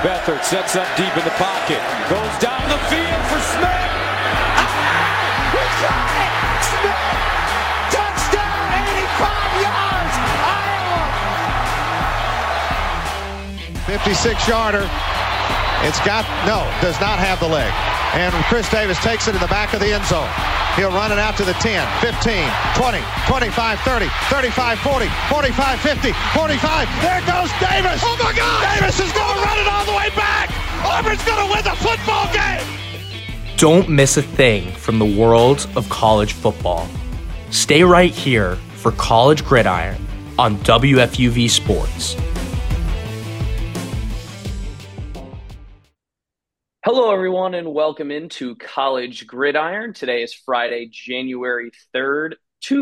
Beathard sets up deep in the pocket. Goes down the field for Smith. Ah! He got it! Smith! Touchdown! 85 yards! Iowa! 56-yarder. Does not have the leg. And Chris Davis takes it in the back of the end zone. He'll run it out to the 10, 15, 20, 25, 30, 35, 40, 45, 50, 45. There goes Davis. Oh, my God. Davis is going to run it all the way back. Auburn's going to win the football game. Don't miss a thing from the world of college football. Stay right here for College Gridiron on WFUV Sports. Hello, everyone, and welcome into College Gridiron. Today is Friday, January 3rd,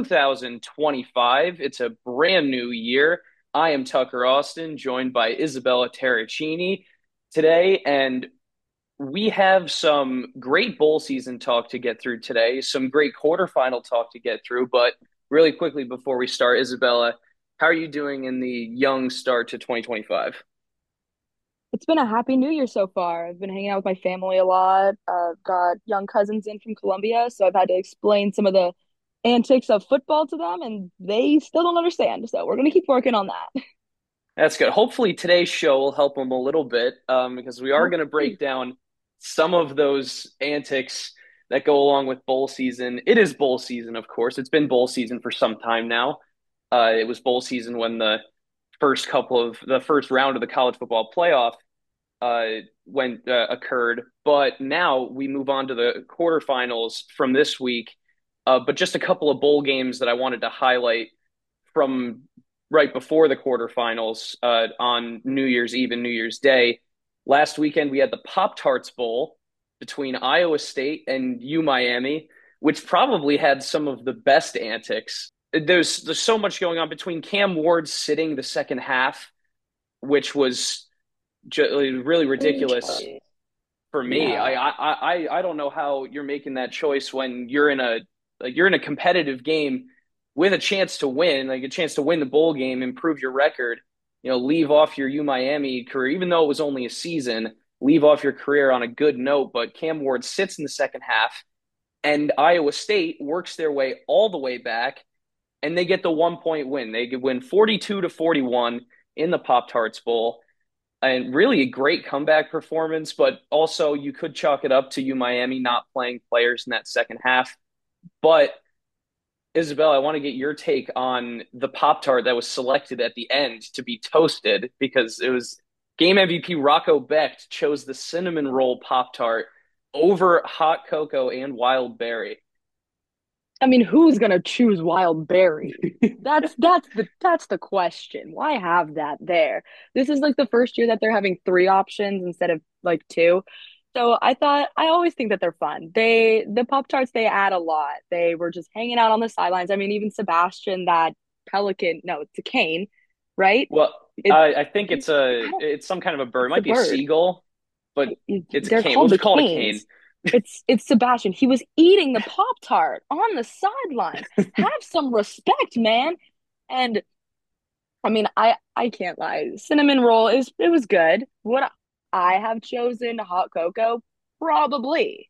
2025. It's a brand new year. I am Tucker Austin, joined by Isabella Terracini today, and we have some great bowl season talk to get through today, some great quarterfinal talk to get through, but really quickly before we start, Isabella, how are you doing in the young start to 2025? It's been a happy new year so far. I've been hanging out with my family a lot. I've got young cousins in from Columbia, so I've had to explain some of the antics of football to them, and they still don't understand. So we're going to keep working on that. That's good. Hopefully today's show will help them a little bit because we are going to break down some of those antics that go along with bowl season. It is bowl season, of course. It's been bowl season for some time now. It was bowl season when the first round of the college football playoff occurred, but now we move on to the quarterfinals from this week. But just a couple of bowl games that I wanted to highlight from right before the quarterfinals on New Year's Eve and New Year's Day. Last weekend, we had the Pop-Tarts Bowl between Iowa State and UMiami, which probably had some of the best antics. There's so much going on between Cam Ward sitting the second half, which was really ridiculous for me. Yeah. I don't know how you're making that choice when you're in a competitive game with a chance to win, like a chance to win the bowl game, improve your record, leave off your UMiami career, even though it was only a season, leave off your career on a good note. But Cam Ward sits in the second half and Iowa State works their way all the way back and they get the 1-point win. They could win 42-41 in the Pop-Tarts Bowl. And really a great comeback performance, but also you could chalk it up to UMiami not playing players in that second half. But Isabel, I want to get your take on the Pop-Tart that was selected at the end to be toasted, because it was game MVP Rocco Becht chose the cinnamon roll Pop-Tart over hot cocoa and wild berry. I mean, who's gonna choose wild berry? That's the question. Why have that there? This is like the first year that they're having 3 options instead of like 2. So I always think that they're fun. The Pop-Tarts, they add a lot. They were just hanging out on the sidelines. I mean, even Sebastian, that pelican, no, it's a cane, right? Well, I think it's some kind of a bird. It might be a seagull, but it's a cane. We'll just call it a cane. It's Sebastian. He was eating the Pop-Tart on the sideline. Have some respect, man. And I mean, I can't lie. Cinnamon roll it was good. Would I have chosen hot cocoa? Probably.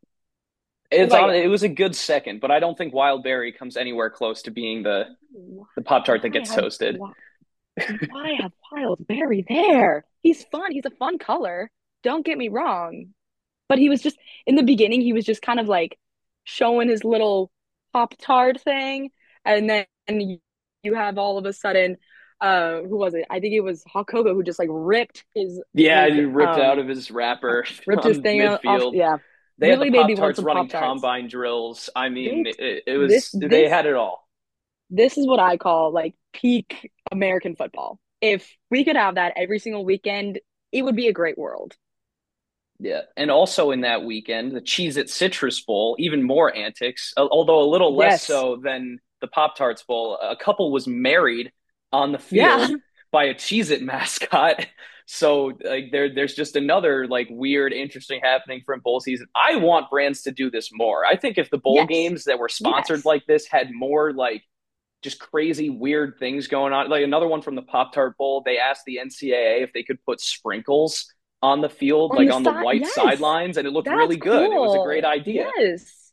It was a good second, but I don't think wild berry comes anywhere close to being the Pop-Tart that gets toasted. Why have wild berry there? He's fun. He's a fun color. Don't get me wrong. But he was just, in the beginning, he was just kind of like showing his little Pop-Tart thing. And then you have all of a sudden, who was it? I think it was Hot Cocoa who just like ripped his. Yeah, he ripped out of his wrapper. Ripped his thing midfield. Off, yeah. They really had the Pop-Tarts running combine drills. I mean, they had it all. This is what I call like peak American football. If we could have that every single weekend, it would be a great world. Yeah, and also in that weekend, the Cheez-It Citrus Bowl, even more antics, although a little less so than the Pop-Tarts Bowl. A couple was married on the field by a Cheez-It mascot. So like there's just another like weird, interesting happening from bowl season. I want brands to do this more. I think if the bowl games that were sponsored like this had more like just crazy, weird things going on, like another one from the Pop-Tart Bowl, they asked the NCAA if they could put sprinkles on the field, On like the on the side, white yes, sidelines, and it looked that's really good. It was a great cool. idea. Yes,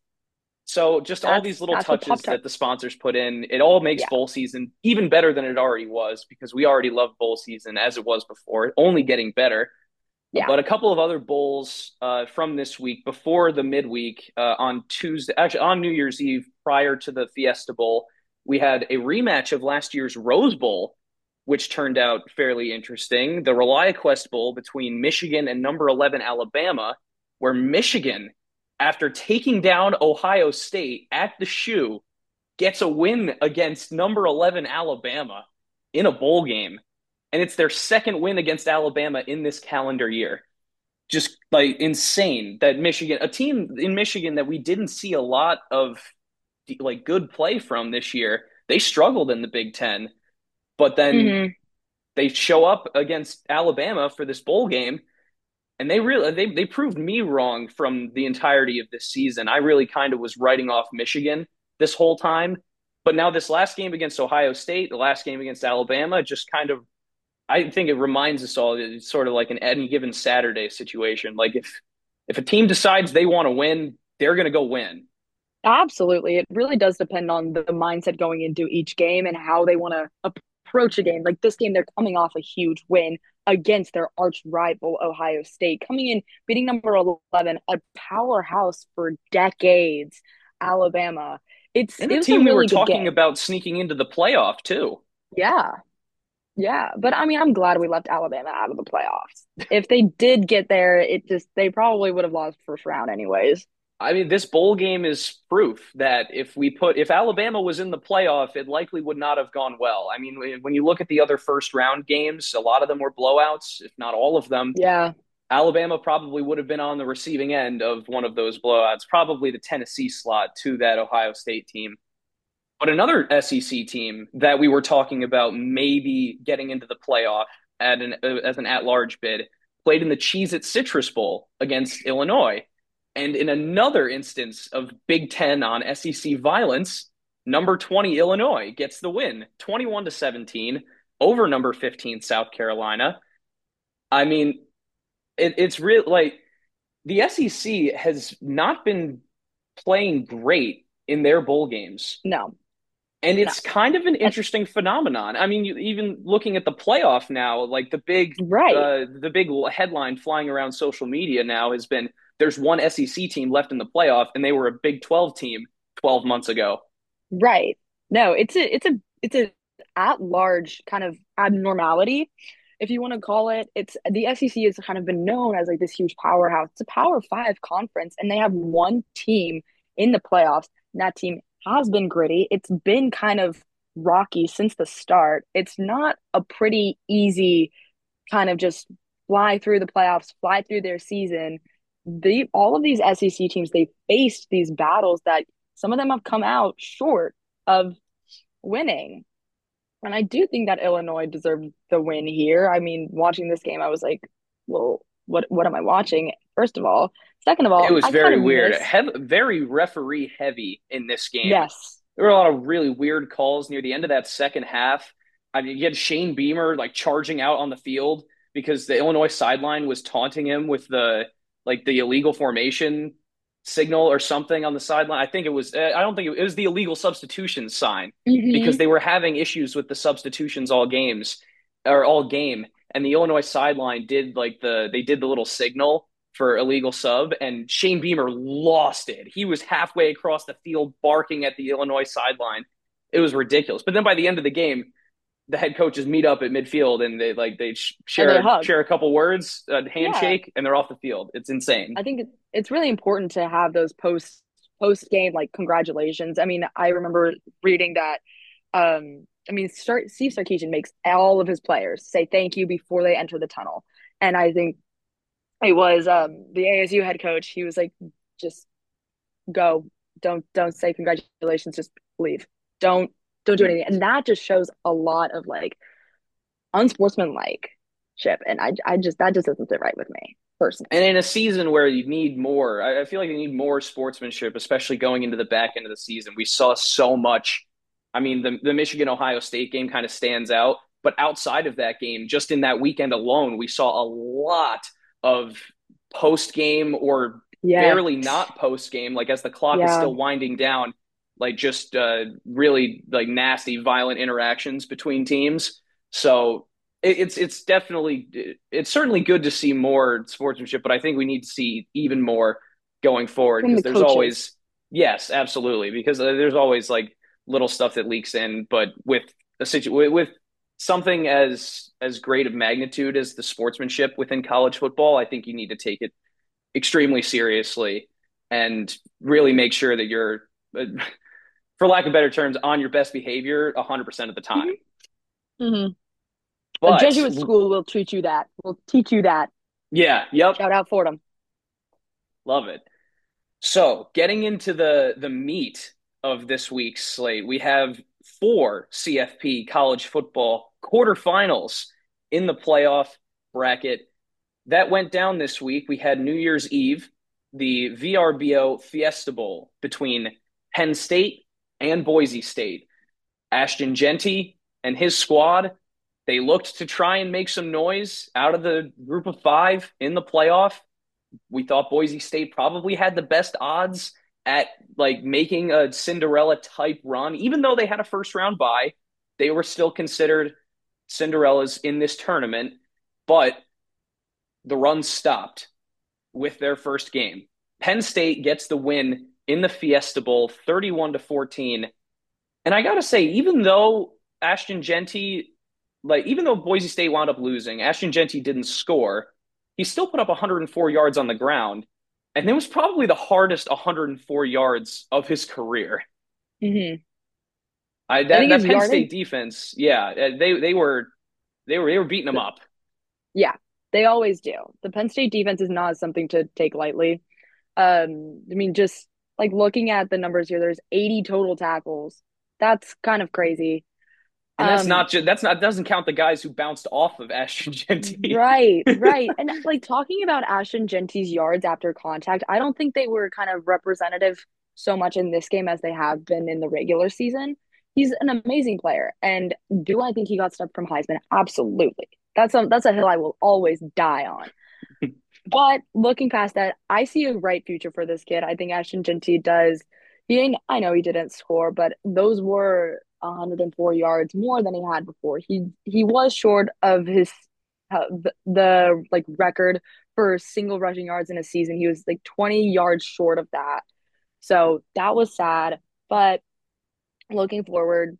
So just all these little that's what Pop touches Tart. that the sponsors put in, it all makes Yeah, bowl season even better than it already was because we already loved bowl season as it was before, only getting better. yeah. But a couple of other bowls from this week before the midweek on Tuesday, actually on New Year's Eve prior to the Fiesta Bowl, we had a rematch of last year's Rose Bowl, which turned out fairly interesting. The ReliaQuest Bowl between Michigan and number 11 Alabama, where Michigan, after taking down Ohio State at the shoe, gets a win against number 11 Alabama in a bowl game. And it's their second win against Alabama in this calendar year. Just like insane that Michigan, a team in Michigan that we didn't see a lot of like good play from this year, they struggled in the Big Ten, but then Hmm. they show up against Alabama for this bowl game, and they proved me wrong from the entirety of this season. I really kind of was writing off Michigan this whole time, but now this last game against Ohio State, the last game against Alabama, just kind of I think it reminds us all that it's sort of like an any given Saturday situation. Like if a team decides they want to win, they're going to go win. Absolutely. It really does depend on the mindset going into each game and how they want to approach a game. Like this game, they're coming off a huge win against their arch rival, Ohio State, coming in, beating number 11, a powerhouse for decades, Alabama. And It a was a team we were really good talking game. about sneaking into the playoff too. Yeah. Yeah. But I mean, I'm glad we left Alabama out of the playoffs. If they did get there, they probably would have lost first round anyways. I mean, this bowl game is proof that if Alabama was in the playoff, it likely would not have gone well. I mean, when you look at the other first round games, a lot of them were blowouts, if not all of them. Yeah. Alabama probably would have been on the receiving end of one of those blowouts, probably the Tennessee slot to that Ohio State team. But another SEC team that we were talking about maybe getting into the playoff as an at-large bid played in the Cheez-It Citrus Bowl against Illinois. And in another instance of Big Ten on SEC violence, number 20 Illinois gets the win, 21-17 over number 15 South Carolina. I mean, it's real like the SEC has not been playing great in their bowl games. No, And no. it's kind of an interesting phenomenon. I mean, even looking at the playoff now, like Right. the big headline flying around social media now has been there's one SEC team left in the playoff, and they were a Big 12 team 12 months ago. Right. No, it's a at large kind of abnormality, if you want to call it. It's the SEC has kind of been known as like this huge powerhouse. It's a Power Five conference, and they have one team in the playoffs. And that team has been gritty. It's been kind of rocky since the start. It's not a pretty easy kind of just fly through the playoffs, fly through their season. All of these SEC teams, they faced these battles that some of them have come out short of winning. And I do think that Illinois deserved the win here. I mean, watching this game, I was like, well, what am I watching? First of all. Second of It all, was I kind very of weird, miss, very referee heavy in this game. yes, There were a lot of really weird calls near the end of that second half. I mean, you had Shane Beamer like charging out on the field because the Illinois sideline was taunting him with the illegal formation signal or something on the sideline. I think it was. I don't think it was the illegal substitution sign because hmm they were having issues with the substitutions all game, and the Illinois sideline they did the little signal for illegal sub, and Shane Beamer lost it. He was halfway across the field barking at the Illinois sideline. It was ridiculous. But then by the end of the game, the head coaches meet up at midfield and they and they hug. share a couple words, a Yeah, handshake, and they're off the field. It's insane. I think it's really important to have those post game like congratulations. I mean, I remember reading that. I mean, Steve Sarkisian makes all of his players say thank you before they enter the tunnel, and I think it was the ASU head coach. He was like, just go, don't say congratulations, just leave, don't do anything, and that just shows a lot of like unsportsmanlike ship, and I just that just doesn't sit right with me personally. And in a season where you need more, I feel like you need more sportsmanship, especially going into the back end of the season. We saw so much. I mean, the Michigan Ohio State game kind of stands out, but outside of that game, just in that weekend alone, we saw a lot of post game or Yeah. barely not post game, like as the clock is Yeah. still winding down, like just really like nasty, violent interactions between teams. So it's definitely it's certainly good to see more sportsmanship, but I think we need to see even more going forward From because the there's coaches. always yes, absolutely, because there's always like little stuff that leaks in, but with a situation with something as great of magnitude as the sportsmanship within college football, I think you need to take it extremely seriously and really make sure that you're, for lack of better terms, on your best behavior 100% of the time. Hmm. A But Jesuit school will treat you that. Will teach you that. yeah, yep, Shout out Fordham. love it. So, getting into the meat of this week's slate, we have four CFP college football quarterfinals in the playoff bracket. That went down this week. We had New Year's Eve, the VRBO Fiesta Bowl between Penn State and Boise State. Ashton Jeanty and his squad, they looked to try and make some noise out of the group of five in the playoff. We thought Boise State probably had the best odds at like making a Cinderella type run, even though they had a first round bye. They were still considered Cinderellas in this tournament, but the run stopped with their first game. Penn State gets the win in the Fiesta Bowl, 31-14. And I gotta say, even though Ashton Jeanty, like even though Boise State wound up losing, Ashton Jeanty didn't score. He still put up 104 yards on the ground, and it was probably the hardest 104 yards of his career. Hmm. I I that think that his Penn yardage. State defense, yeah, they were beating them up. Yeah, they always do. The Penn State defense is not something to take lightly. I mean, just like looking at the numbers here, there's 80 total tackles. That's kind of crazy. And that's Um, not just that's not doesn't count the guys who bounced off of Ashton Jeanty. right, right. And like talking about Ashton Genty's yards after contact, I don't think they were kind of representative so much in this game as they have been in the regular season. He's an amazing player. And do I think he got stuff from Heisman? Absolutely. That's a hill I will always die on. But looking past that, I see a bright future for this kid. I think Ashton Genty does. I know he didn't score, but those were 104 yards more than he had before. He was short of his the like record for single rushing yards in a season. He was like 20 yards short of that. So that was sad. But looking forward,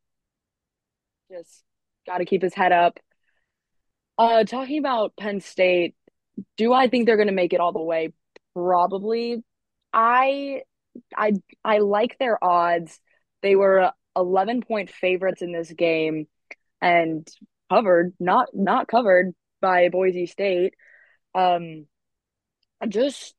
just got to keep his head up. Talking about Penn State, do I think they're going to make it all the way? Probably. I I I like their odds. They were 11-point favorites in this game and covered, not covered by Boise State. Um, I just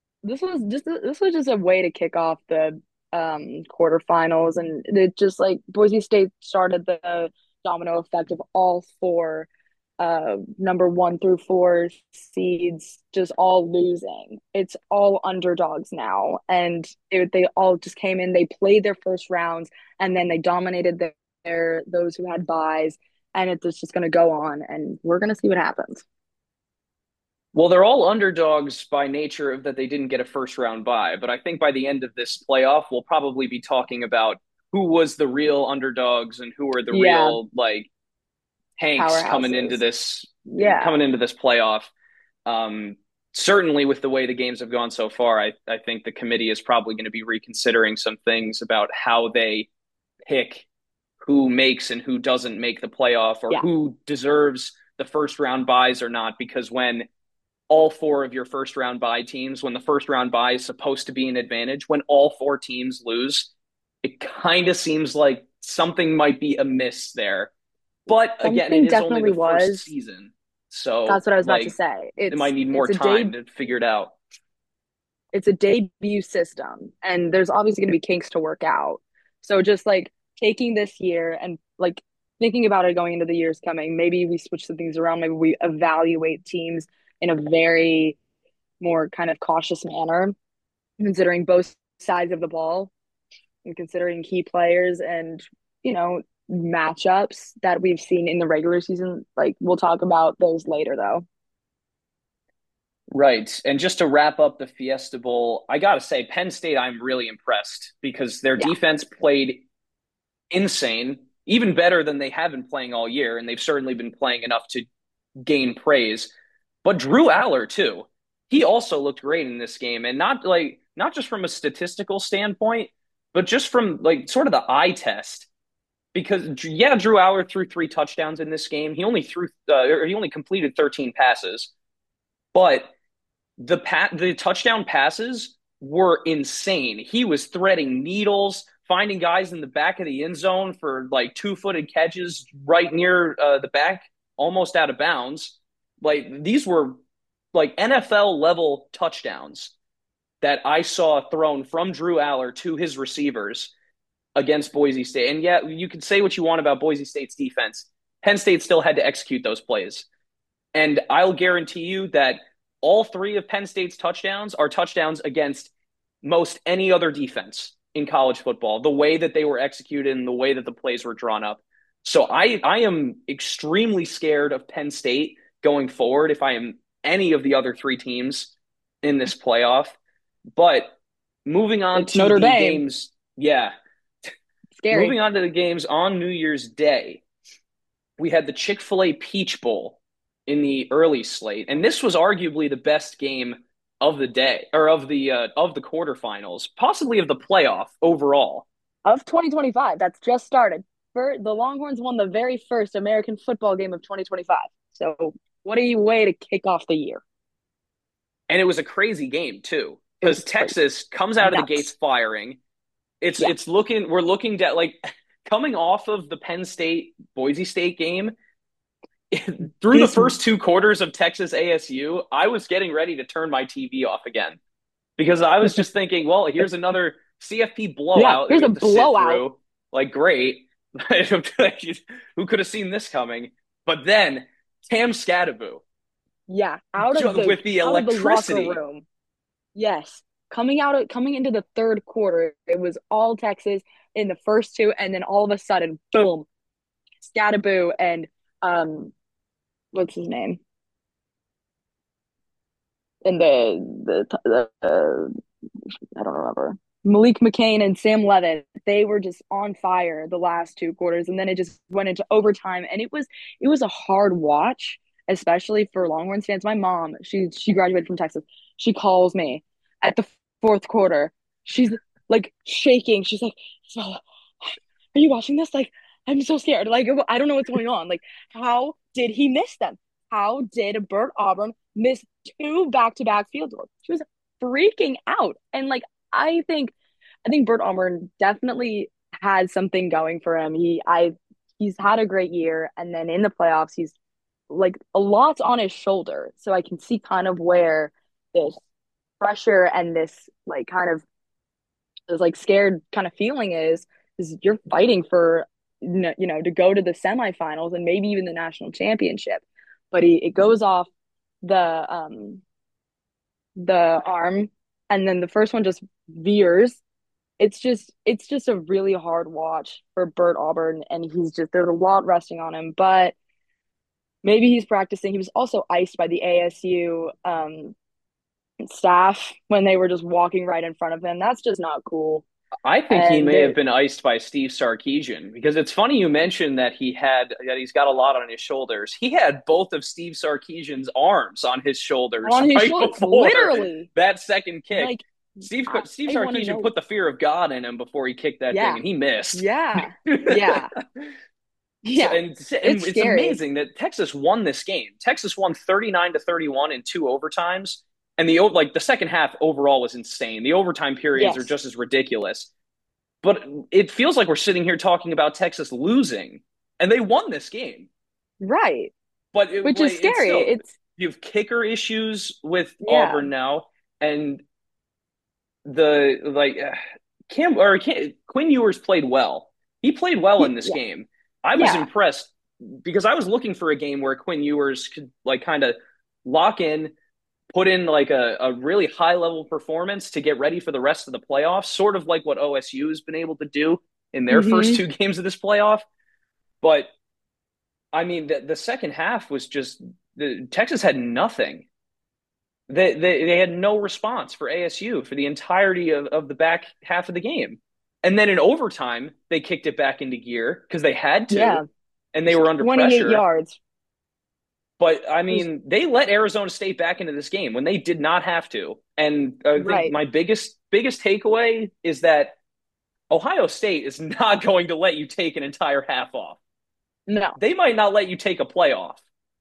this was just a way to kick off the quarterfinals, and it just like Boise State started the domino effect of all four number 1 through 4 seeds just all losing. It's all underdogs now, and they all just came in. They played their first rounds, and then they dominated their those who had buys, and it's just going to go on, and we're going to see what happens. Well, they're all underdogs by nature of that they didn't get a first round bye. But I think by the end of this playoff, we'll probably be talking about who was the real underdogs and who are the Yeah, real like tanks powerhouses. Yeah. coming into this playoff. Um, Certainly, with the way the games have gone so far, I think the committee is probably going to be reconsidering some things about how they pick who makes and who doesn't make the playoff or Yeah. who deserves the first round buys or not. Because when all four of your first round bye teams, when the first round bye is supposed to be an advantage, when all four teams lose, it kind of seems like something might be amiss there. But again, it Something is only definitely the first was. season. So, That's what I was about to like, say. it might need more time to figure it out. It's a debut system, and there's obviously going to be kinks to work out. So just like taking this year and like thinking about it going into the years coming, maybe we switch some things around. Maybe we evaluate teams in a very more kind of cautious manner, considering both sides of the ball and considering key players and, you know, matchups that we've seen in the regular season. Like we'll talk about those later though. Right. And just to wrap up the Fiesta Bowl, I got to say, Penn State, I'm really impressed because their Yeah. defense played insane, even better than they have been playing all year. And they've certainly been playing enough to gain praise. But Drew Aller, too, he also looked great in this game. And not just from a statistical standpoint, but just from like sort of the eye test. Because yeah, Drew Aller threw 3 touchdowns in this game. He only completed 13 passes, but the touchdown passes were insane. He was threading needles, finding guys in the back of the end zone for like 2-footed catches right near the back, almost out of bounds. Like these were like NFL level touchdowns that I saw thrown from Drew Aller to his receivers against Boise State. And yeah, you can say what you want about Boise State's defense. Penn State still had to execute those plays. And I'll guarantee you that all 3 of Penn State's touchdowns are touchdowns against most any other defense in college football, the way that they were executed and the way that the plays were drawn up. So I am extremely scared of Penn State going forward if I am any of the other 3 teams in this playoff. But moving on It's to Notre the Dame. games, yeah, Scary. moving on to the games on New Year's Day, we had the Chick-fil-A Peach Bowl in the early slate, and this was arguably the best game of the day or of the quarterfinals, possibly of the playoff overall. Of 2025, that's just started. The Longhorns won the very first American football game of 2025. So, what a way to kick off the year. And it was a crazy game too, It was because crazy. Texas comes out of the gates Nuts. firing. Yeah. We're looking at like coming off of the Penn State Boise State game. Through the This, first 2 quarters of Texas ASU, I was getting ready to turn my TV off again because I was just thinking, well, here's another CFP yeah, blowout that here's we a have to sit blowout. through. Like, great. Who could have seen this coming? But then Tam Scadaboo Yeah, with the out of the locker electricity. room. Yes. Coming into the third quarter, it was all Texas in the first 2, and then all of a sudden, boom, Scadaboo and what's his name? And I don't remember. Malik McCain and Sam Levin, they were just on fire the last 2 quarters, and then it just went into overtime, and it was a hard watch, especially for Longhorns fans. My mom, she graduated from Texas. She calls me at the fourth quarter. She's like shaking. She's like, "Isabella, are you watching this? Like, I'm so scared. Like, I don't know what's going on. Like, how did he miss them? How did Bert Auburn miss 2 back-to-back field goals?" She was freaking out. And like, I think Bert Auburn definitely has something going for him. He's had a great year, and then in the playoffs, he's like a lot's on his shoulder. So I can see kind of where this pressure and this like kind of this like scared kind of feeling is you're fighting for to go to the semifinals and maybe even the national championship. But it goes off the arm, and then the first one just veers. It's just a really hard watch for Bert Auburn, and there's a lot resting on him, but maybe he's practicing. He was also iced by the ASU staff when they were just walking right in front of him. That's just not cool. I think he And may have been iced by Steve Sarkisian because it's funny you mentioned that he's got a lot on his shoulders. He had both of Steve Sarkisian's arms on his shoulders on his right shoulders, before literally, that second kick. like Steve I want to Sarkisian know. put the fear of God in him before he kicked that thing, Yeah, and he missed. yeah, yeah, So, yeah. and It's it's scary. amazing that Texas won this game. Texas won 39-31 in 2 overtimes, and the second half overall was insane. The overtime periods are Yes, just as ridiculous. But it feels like we're sitting here talking about Texas losing, and they won this game. right. But Which is it's scary. still It's you have kicker issues with yeah, Auburn now, and the like Quinn Ewers played well. He played well in this yeah, game. I was yeah. impressed because I was looking for a game where Quinn Ewers could like kind of lock in, put in like a really high level performance to get ready for the rest of the playoffs, sort of like what OSU has been able to do in their first Mm-hmm. 2 games of this playoff. But I mean, the second half was just Texas had nothing. They had no response for ASU for the entirety of the back half of the game. And then in overtime, they kicked it back into gear because they had Yeah, to, and they it's were under 28 pressure. yards. But I It was mean, they let Arizona State back into this game when they did not have to. And I think right. my biggest takeaway is that Ohio State is not going to let you take an entire half off. No, They might not let you take a playoff.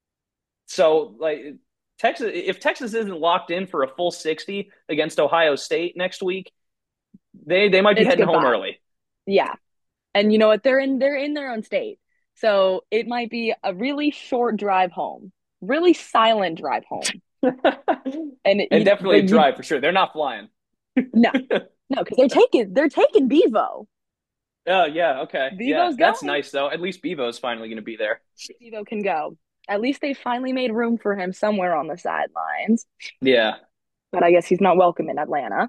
So like Texas, if Texas isn't locked in for a full 60 against Ohio State next week, they might be it's heading home goodbye. early. Yeah. And you know what? They're in their own state. So it might be a really short drive home, really silent drive home. And And you definitely a like you drive for sure. They're not flying. no, no, because they're taking Bevo. Oh yeah, okay. Yeah. Bevo's That's going. nice though. At least Bevo's finally gonna be there. Bevo can go. At least they finally made room for him somewhere on the sidelines. Yeah. But I guess he's not welcome in Atlanta.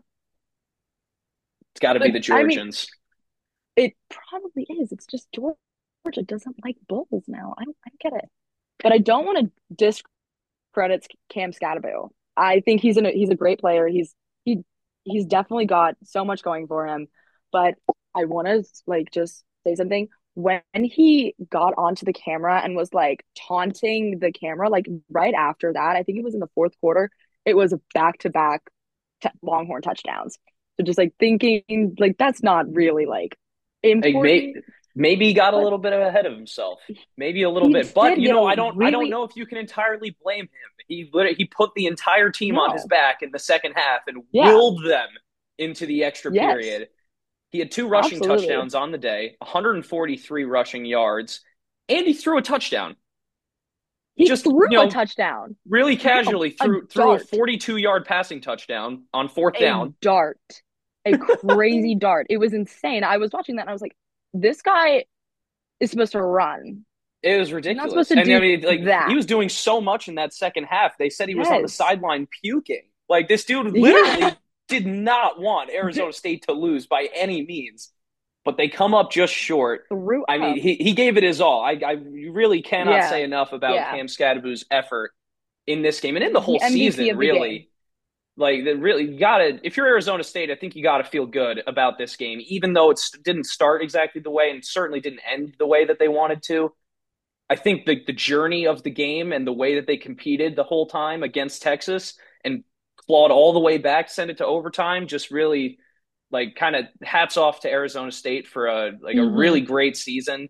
It's gotta be But the I mean, Georgians. it probably is. It's just Georgia doesn't like Bulls now. I don't get it. But I don't want to discredit Cam Scatterbill. I think he's a great player. He he's definitely got so much going for him. But I want to like just say something. When he got onto the camera and was like taunting the camera, like right after that, I think it was in the fourth quarter. It was back to back Longhorn touchdowns. So just like thinking like that's not really like Like important, maybe he got a but little bit ahead of himself. Maybe a little he bit. But did you get know, a I don't really know if you can entirely blame him. He put the entire team on his no. back in the second half and Yeah. willed them into the extra Yes. period. He had two rushing Absolutely. touchdowns on the day, 143 rushing yards, and he threw a touchdown. He Just, threw a touchdown. really He threw casually a threw a dart, 42-yard passing touchdown on fourth a down. dart, a crazy dart. It was insane. I was watching that and I was like, this guy is supposed to run. It was He's not supposed ridiculous. to And I do mean, like he that. was doing so much in that second half. They said he was on the Yes. sideline puking. Like this dude Yeah. literally did not want Arizona State to lose by any means, but they come up just short. Threw I mean, up. he gave it his all. I really cannot Yeah. say enough about Yeah. Cam Scadaboo's effort in this game and in He the was the whole MVP season, of the game. really. Like that really you gotta if you're Arizona State, I think you gotta feel good about this game, even though it didn't start exactly the way and certainly didn't end the way that they wanted to. I think the journey of the game and the way that they competed the whole time against Texas and clawed all the way back, sent it to overtime, just really like kind of hats off to Arizona State for a really Hmm. great season.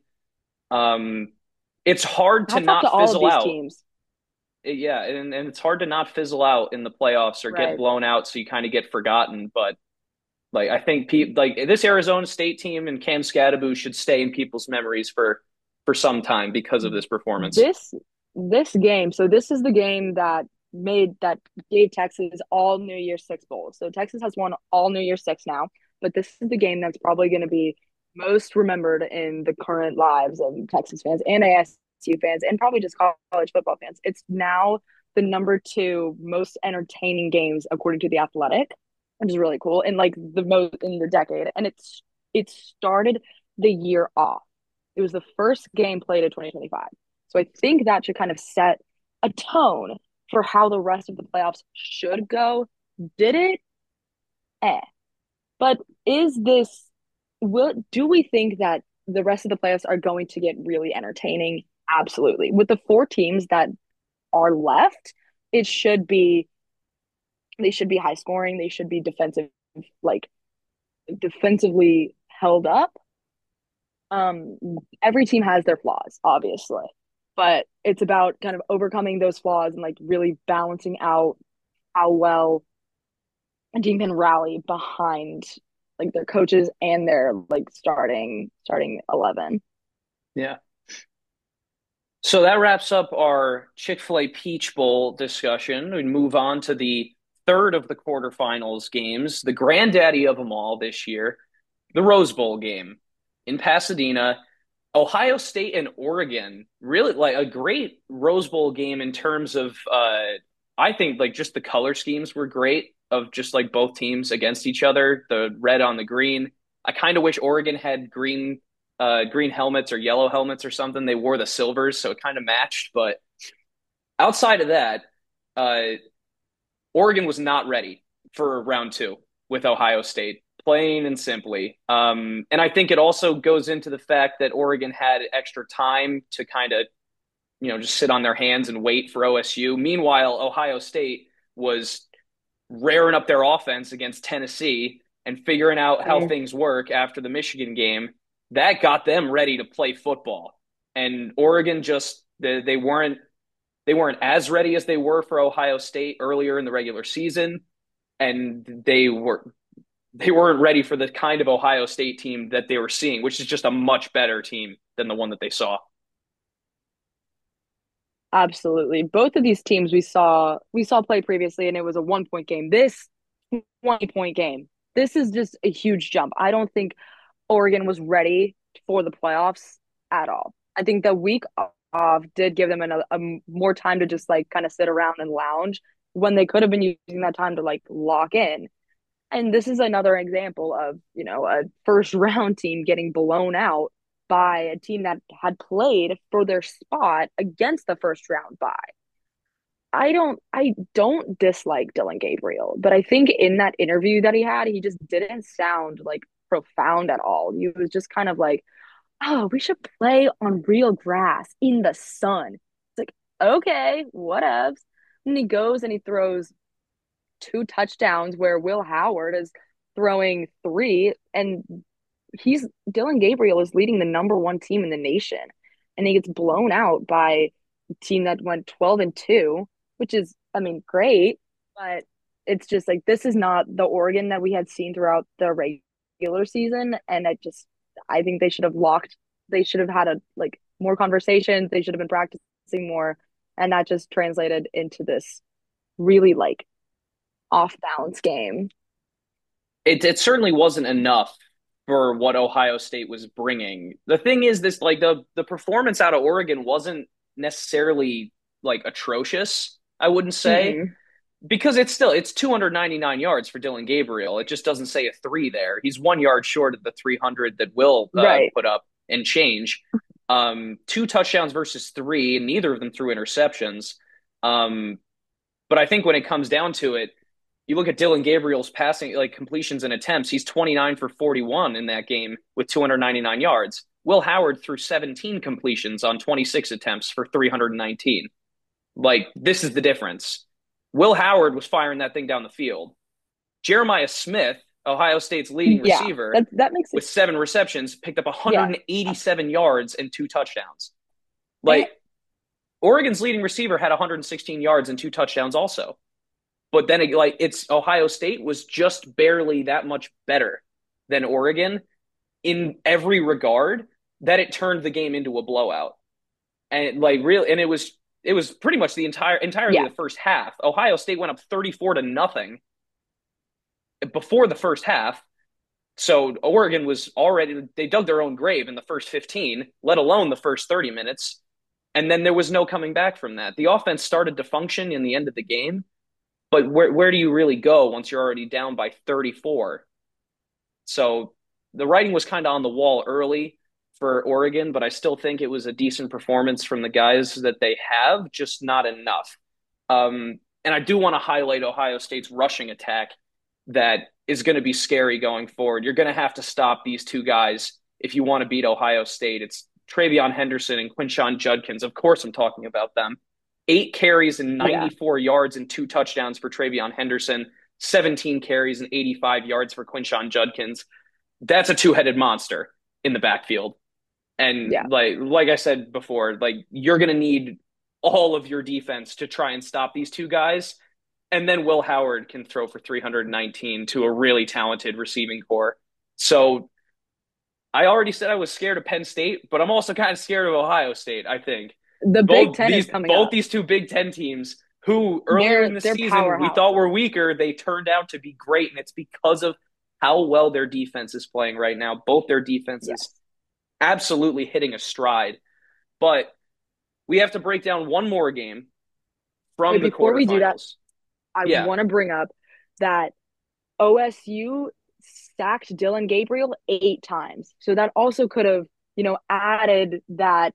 Um, it's hard to Hats off to not all of fizzle these out. teams. Yeah, and it's hard to not fizzle out in the playoffs or get Right. blown out, so you kind of get forgotten. But like I think like this Arizona State team and Cam Scadaboo should stay in people's memories for some time because of this performance. This this game, so this is the game that gave Texas all New Year's Six bowls. So Texas has won all New Year's Six now, but this is the game that's probably going to be most remembered in the current lives of Texas fans and ASU fans and probably just college football fans. It's now the number two most entertaining games according to the Athletic, which is really cool, and like the most in the decade. And it started the year off. It was the first game played in 2025. So I think that should kind of set a tone for how the rest of the playoffs should go. Did it? Eh. But is this will do we think that the rest of the playoffs are going to get really entertaining? Absolutely. With the four teams that are left, it should be they should be high scoring, they should be like defensively held up. Um, every team has their flaws, obviously, but it's about kind of overcoming those flaws and like really balancing out how well a team can rally behind like their coaches and their like starting 11. Yeah. So that wraps up our Chick-fil-A Peach Bowl discussion. We move on to the third of the quarterfinals games, the granddaddy of them all this year, the Rose Bowl game in Pasadena. Ohio State and Oregon, really like a great Rose Bowl game in terms of I think like just the color schemes were great of just like both teams against each other, the red on the green. I kind of wish Oregon had green helmets or yellow helmets or something. They wore the silvers, so it kind of matched. But outside of that, uh, Oregon was not ready for round two with Ohio State, plain and simply. And I think it also goes into the fact that Oregon had extra time to kind of, just sit on their hands and wait for OSU. Meanwhile, Ohio State was raring up their offense against Tennessee and figuring out how Mm. things work after the Michigan game. That got them ready to play football. And Oregon just they weren't as ready as they were for Ohio State earlier in the regular season, and they weren't ready for the kind of Ohio State team that they were seeing, which is just a much better team than the one that they saw. Absolutely. Both of these teams we saw play previously, and it was a 1 point game. This 20-point game. This is just a huge jump. I don't think Oregon was ready for the playoffs at all. I think the week off did give them more time to just like kind of sit around and lounge when they could have been using that time to like lock in. And this is another example of, a first round team getting blown out by a team that had played for their spot against the first round bye. I don't dislike Dylan Gabriel, but I think in that interview that he had, he just didn't sound like profound at all. He was just kind of like, "Oh, we should play on real grass in the sun." It's like, okay, whatevs. And he goes and he throws two touchdowns where Will Howard is throwing three, and he's Dylan Gabriel is leading the number one team in the nation, and he gets blown out by a team that went 12-2, which is, I mean, great, but it's just like this is not the Oregon that we had seen throughout the regular season, and I think they should have had a like more conversations, they should have been practicing more, and that just translated into this really like off balance game. It certainly wasn't enough for what Ohio State was bringing. The thing is, this like the performance out of Oregon wasn't necessarily like atrocious, I wouldn't say, Mm-mm. because it's 299 yards for Dylan Gabriel. It just doesn't say a three there. He's 1 yard short of the 300 that Will Right. put up and change. Two touchdowns versus three, and neither of them threw interceptions. Um, but I think when it comes down to it, you look at Dylan Gabriel's passing like completions and attempts, he's 29 for 41 in that game with 299 yards. Will Howard threw 17 completions on 26 attempts for 319. Like, this is the difference. Will Howard was firing that thing down the field. Jeremiah Smith, Ohio State's leading Yeah, receiver, that makes it. with 7 receptions, picked up Yeah. 187 yards and two touchdowns. And Like, Oregon's leading receiver had 116 yards and two touchdowns also. But then, it's Ohio State was just barely that much better than Oregon in every regard that it turned the game into a blowout. And it was pretty much entirely yeah, the first half. Ohio State went up 34-0 before the first half. So Oregon was already they dug their own grave in the first 15, let alone the first 30 minutes. And then there was no coming back from that. The offense started to function in the end of the game, but where do you really go once you're already down by 34? So the writing was kind of on the wall early for Oregon, but I still think it was a decent performance from the guys that they have, just not enough. And I do want to highlight Ohio State's rushing attack that is going to be scary going forward. You're going to have to stop these two guys if you want to beat Ohio State. It's TreVeyon Henderson and Quinshon Judkins. Of course, I'm talking about them. 8 carries and yeah, 94 yards and two touchdowns for TreVeyon Henderson, 17 carries and 85 yards for Quinshon Judkins. That's a two-headed monster in the backfield. And yeah. like I said before, like you're going to need all of your defense to try and stop these two guys. And then Will Howard can throw for 319 to a really talented receiving core. So I already said I was scared of Penn State, but I'm also kind of scared of Ohio State, I think. The Big Ten is coming Both up. these two Big Ten teams who earlier They're in the they're season we thought powerhouses. were weaker, they turned out to be great, and it's because of how well their defense is playing right now. Both their defenses Yes. absolutely hitting a stride. But we have to break down one more game Wait, from the before we do that, quarterfinals. I Yeah, want to bring up that OSU sacked Dylan Gabriel 8 times. So that also could have, added that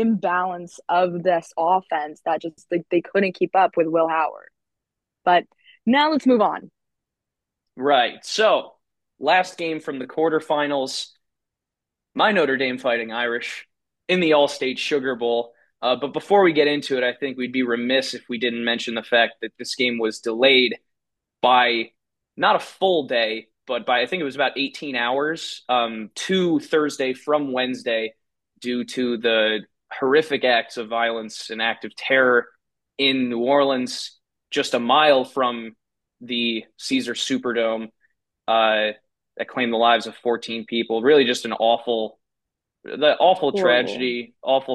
imbalance of this offense that just they couldn't keep up with Will Howard. But Now let's move on. Right. So, last game from the quarterfinals. My Notre Dame Fighting Irish in the All-State Sugar Bowl. But before we get into it, I think we'd be remiss if we didn't mention the fact that this game was delayed by not a full day, but by I think it was about 18 hours to Thursday from Wednesday due to the horrific acts of violence and act of terror in New Orleans, just a mile from the Caesar Superdome, uh, that claimed the lives of 14 people. Really, just the awful Horrible. tragedy, awful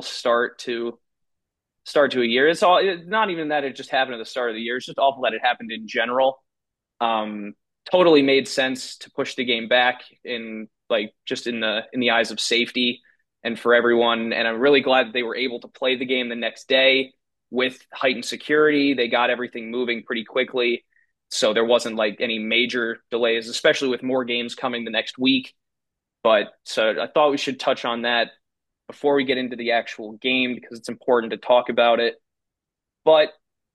start to a year. It's not even that it just happened at the start of the year. It's just awful that it happened in general. Um, Totally made sense to push the game back in like just in the eyes of safety and for everyone. And I'm really glad that they were able to play the game the next day with heightened security. They got everything moving pretty quickly. So there wasn't like any major delays, especially with more games coming the next week. But so I thought we should touch on that before we get into the actual game because it's important to talk about it. But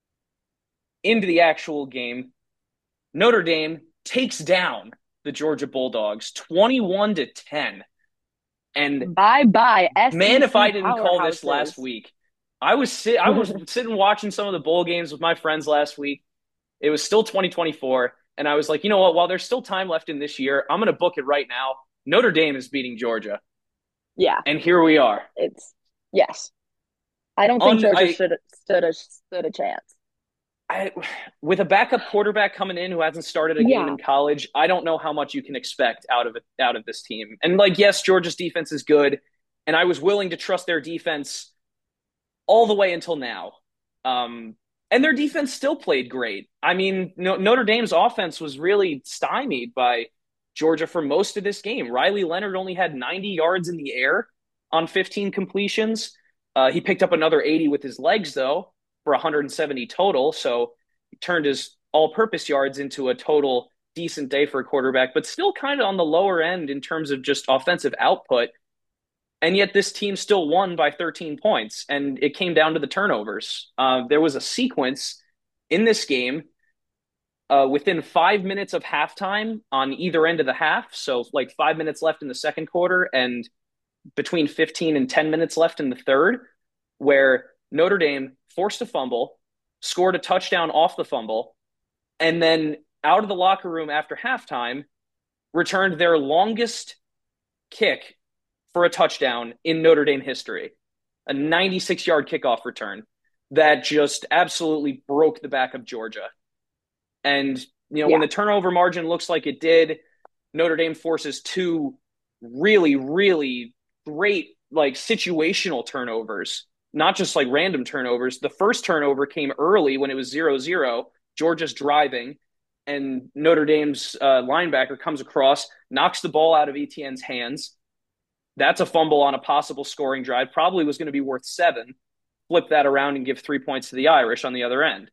into the actual game, Notre Dame takes down the Georgia Bulldogs 21-10. And Bye bye man, if I SEC didn't call this powerhouses. last week, I was sitting watching some of the bowl games with my friends last week. It was still 2024 and I was like, "You know what, while there's still time left in this year, I'm going to book it right now. Notre Dame is beating Georgia." Yeah, And here we are. it's yes. I don't think Un Georgia I should stood a chance. I, with a backup quarterback coming in who hasn't started a game Yeah, in college, I don't know how much you can expect out of this team. And like, yes, Georgia's defense is good, and I was willing to trust their defense all the way until now. And their defense still played great. I mean, Notre Dame's offense was really stymied by Georgia for most of this game. Riley Leonard only had 90 yards in the air on 15 completions. He picked up another 80 with his legs, though, for 170 total. So he turned his all purpose yards into a total decent day for a quarterback, but still kind of on the lower end in terms of just offensive output. And yet this team still won by 13 points, and it came down to the turnovers. There was a sequence in this game within 5 minutes of halftime on either end of the half. So, like 5 minutes left in the second quarter, and between 15 and 10 minutes left in the third, where Notre Dame forced a fumble, scored a touchdown off the fumble, and then out of the locker room after halftime, returned their longest kick for a touchdown in Notre Dame history, a 96-yard kickoff return that just absolutely broke the back of Georgia. And, when yeah, the turnover margin looks like it did, Notre Dame forces two really, really great, like situational turnovers, not just like random turnovers. The first turnover came early when it was 0-0. Georgia's driving, and Notre Dame's linebacker comes across, knocks the ball out of Etienne's hands. That's a fumble on a possible scoring drive. Probably was going to be worth 7. Flip that around and give 3 points to the Irish on the other end.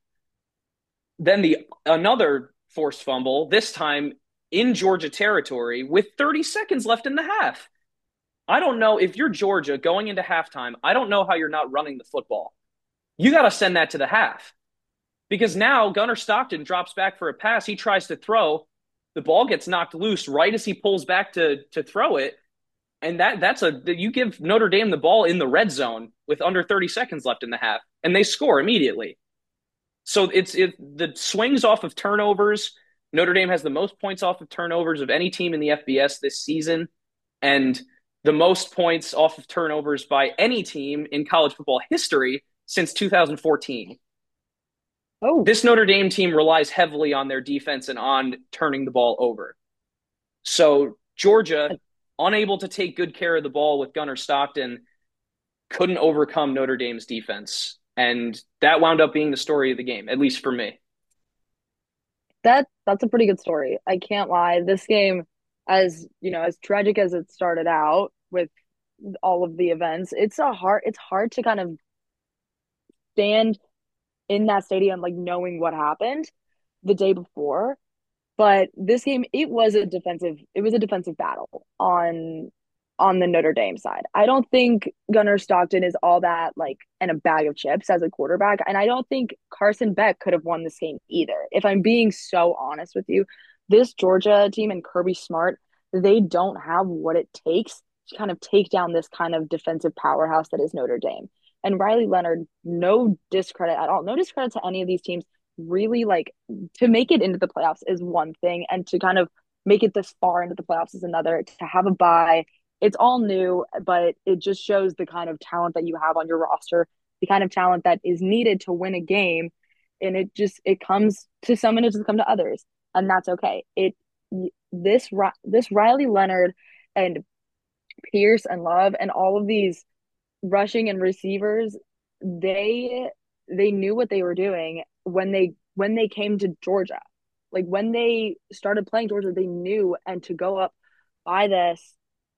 Then another forced fumble, this time in Georgia territory with 30 seconds left in the half. I don't know if you're Georgia going into halftime. I don't know how you're not running the football. You got to send that to the half because now Gunnar Stockton drops back for a pass. He tries to throw. The ball gets knocked loose right as he pulls back to throw it. And you give Notre Dame the ball in the red zone with under 30 seconds left in the half, and they score immediately. So the swings off of turnovers. Notre Dame has the most points off of turnovers of any team in the FBS this season, and the most points off of turnovers by any team in college football history since 2014. oh, This Notre Dame team relies heavily on their defense and on turning the ball over. So Georgia, unable to take good care of the ball with Gunnar Stockton, couldn't overcome Notre Dame's defense. And that wound up being the story of the game, at least for me. that's a pretty good story. I can't lie. This game, as you know, as tragic as it started out with all of the events, it's hard to kind of stand in that stadium like knowing what happened the day before. But this game, it was a defensive battle on on the Notre Dame side. I don't think Gunnar Stockton is all that like in a bag of chips as a quarterback. And I don't think Carson Beck could have won this game either. If I'm being so honest with you, this Georgia team and Kirby Smart, they don't have what it takes to kind of take down this kind of defensive powerhouse that is Notre Dame. And Riley Leonard, no discredit at all, no discredit to any of these teams. Really, like, to make it into the playoffs is one thing, and to kind of make it this far into the playoffs is another. To have a bye, it's all new, but it just shows the kind of talent that you have on your roster, the kind of talent that is needed to win a game. And it comes to some and it doesn't come to others. And that's okay. This Riley Leonard and Pierce and Love and all of these rushing and receivers, they knew what they were doing when they came to Georgia. Like when they started playing Georgia, they knew, and to go up by this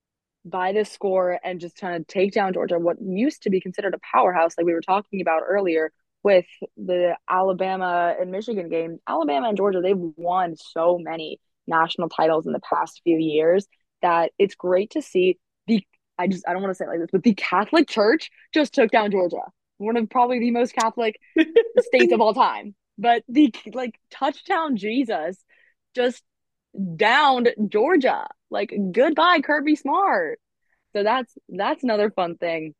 score and just trying to take down Georgia, what used to be considered a powerhouse, like we were talking about earlier with the Alabama and Michigan game. Alabama and Georgia, they've won so many national titles in the past few years that it's great to see I don't want to say it like this, but the Catholic Church just took down Georgia, one of probably the most Catholic states of all time. But the touchdown Jesus just downed Georgia. Like, goodbye, Kirby Smart. So that's another fun thing.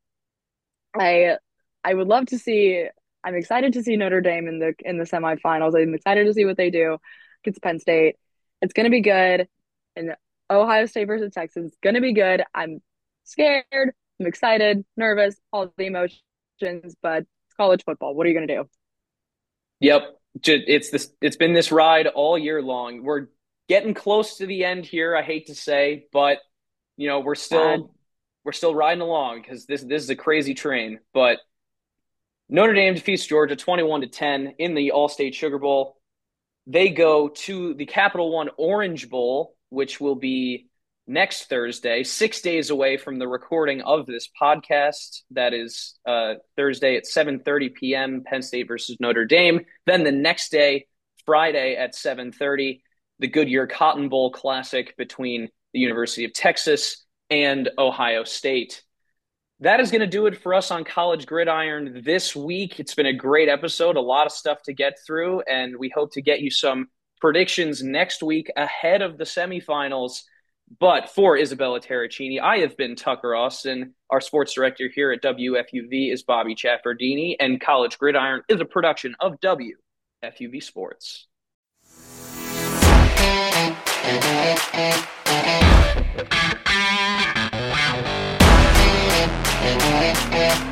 I would love to see. I'm excited to see Notre Dame in the semifinals. I'm excited to see what they do against Penn State. It's going to be good. And Ohio State versus Texas, it's going to be good. I'm scared. I'm excited, nervous, all the emotions, but it's college football. What are you going to do? Yep. It's been this ride all year long. We're getting close to the end here, I hate to say, but we're still riding along because this is a crazy train. But Notre Dame defeats Georgia 21-10 in the All-State Sugar Bowl. They go to the Capital One Orange Bowl, which will be next Thursday, 6 days away from the recording of this podcast. That is Thursday at 7:30 p.m., Penn State versus Notre Dame. Then the next day, Friday at 7:30, the Goodyear Cotton Bowl Classic between the University of Texas and Ohio State. That is going to do it for us on College Gridiron this week. It's been a great episode, a lot of stuff to get through, and we hope to get you some predictions next week ahead of the semifinals. But for Isabella Terracini, I have been Tucker Austin. Our sports director here at WFUV is Bobby Chaffardini, and College Gridiron is a production of WFUV Sports. Yeah.